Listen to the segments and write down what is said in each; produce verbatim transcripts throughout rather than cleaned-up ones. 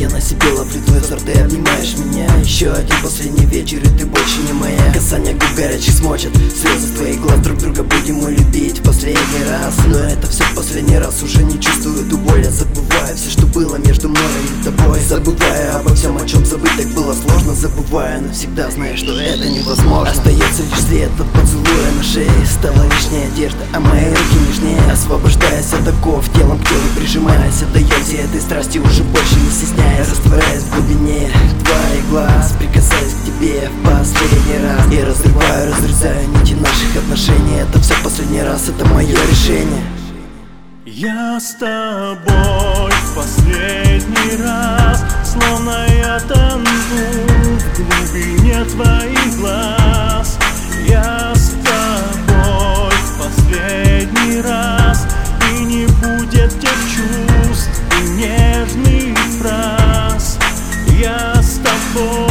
Я на себе ловлю твой взор, ты обнимаешь меня. Еще один последний вечер, и ты больше не моя. Касания губ горячих смочат слезы твоих глаз. Друг друга будем мы любить в последний раз. Но это все в последний раз, уже не чувствую эту боль. Я забываю все, что было между мной и тобой. Забывая обо всем, о чем забыть так было сложно. Забывая навсегда, зная, что это невозможно. Остается лишь след от поцелуя на шее. Стала лишняя одежда, а мои руки нежнее. Освобождаясь от оков, телом к телу прижимаясь, отдаемся этой страсти, уже больше не стесняясь. Растворяясь в глубине твоих глаз, прикасаясь к тебе в последний раз. И разрываю, разрезаю нити наших отношений. Это все в последний раз, это мое решение. Я с тобой в последний раз, словно я тону в глубине твоих глаз. Я с тобой в последний раз, и не будет тех чувств и нежных фраз. Я с тобой.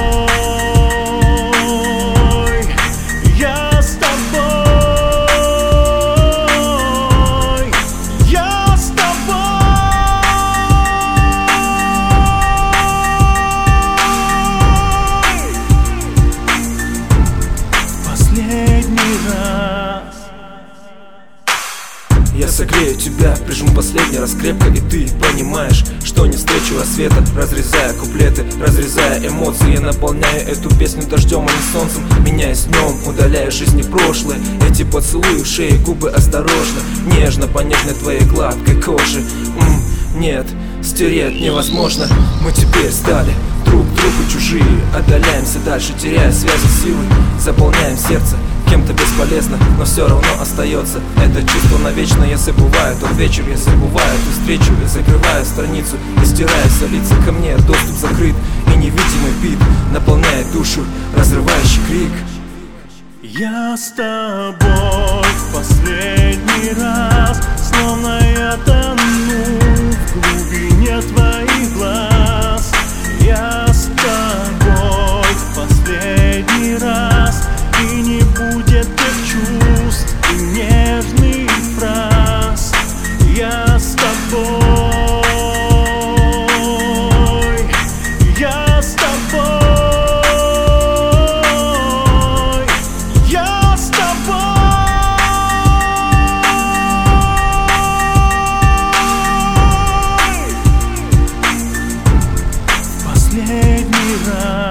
Я согрею тебя, прижму последний раз крепко, и ты понимаешь, что не встречу рассвета. Разрезая куплеты, разрезая эмоции, я наполняю эту песню дождем, а не солнцем. Меняясь днем, удаляя жизни прошлое. Эти поцелуи в шее, губы осторожно, нежно по нежной твоей гладкой коже. М-м, нет, стереть невозможно. Мы теперь стали друг другу чужие. Отдаляемся дальше, теряя связи силы. Заполняем сердце кем-то бесполезно, но все равно остается это чувство навечно. Я забываю тот вечер, я забываю ту встречу. Я закрываю страницу и стираю лица. Ко мне доступ закрыт, и невидимый бит наполняет душу, разрывающий крик. Я с тобой в последний раз, словно я тону в глубине твоих глаз. Я с тобой в последний раз, и не будет тех чувств и нежных фраз. Я с тобой, я с тобой, я с тобой. В последний раз.